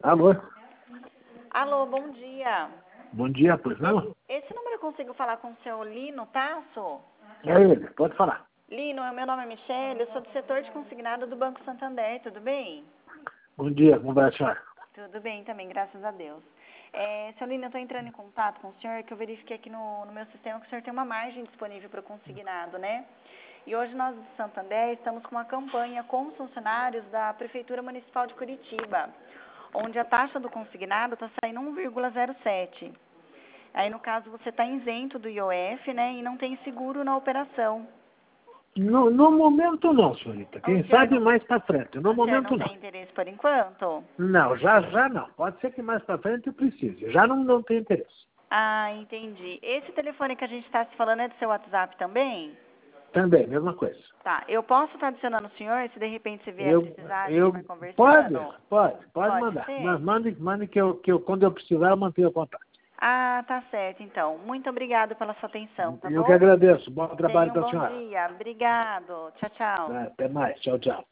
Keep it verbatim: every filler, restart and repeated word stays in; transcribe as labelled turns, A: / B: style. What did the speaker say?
A: Alô?
B: Alô, bom dia.
A: Bom dia, pois não?
B: Esse número eu consigo falar com o seu Lino Tasso?
A: É ele, pode falar.
B: Lino, meu nome é Michele, eu sou do setor de consignado do Banco Santander, tudo bem?
A: Bom dia, como vai a senhora?
B: Tudo bem também, graças a Deus. É, seu Lino, eu estou entrando em contato com o senhor, que eu verifiquei aqui no, no meu sistema que o senhor tem uma margem disponível para o consignado, né? E hoje nós do Santander estamos com uma campanha com os funcionários da Prefeitura Municipal de Curitiba, onde a taxa do consignado está saindo um vírgula zero sete. Aí, no caso, você está isento do I O F, né, e não tem seguro na operação.
A: No, no momento não, senhorita.
B: O
A: Quem
B: senhor
A: sabe
B: não,
A: mais para frente. No
B: o senhor não
A: momento não.
B: tem interesse por enquanto?
A: Não, já já não. Pode ser que mais para frente eu precise. Já não, não tem interesse.
B: Ah, entendi. Esse telefone que a gente está se falando é do seu WhatsApp também?
A: Também, mesma coisa.
B: Tá, eu posso estar adicionando o senhor, se de repente você vier
A: Eu,
B: precisar, a gente vai
A: eu,
B: conversando?
A: pode, pode, pode,
B: Pode
A: mandar.
B: ser?
A: Mas mande, mande que, eu, que eu, quando eu precisar, eu mantenho contato.
B: Ah, tá certo, então. Muito obrigado pela sua atenção, tá
A: Eu que
B: bom?
A: agradeço. Bom trabalho
B: Tenha um
A: para a
B: bom
A: senhora.
B: dia. Obrigado. Tchau, tchau.
A: Até mais. Tchau, tchau.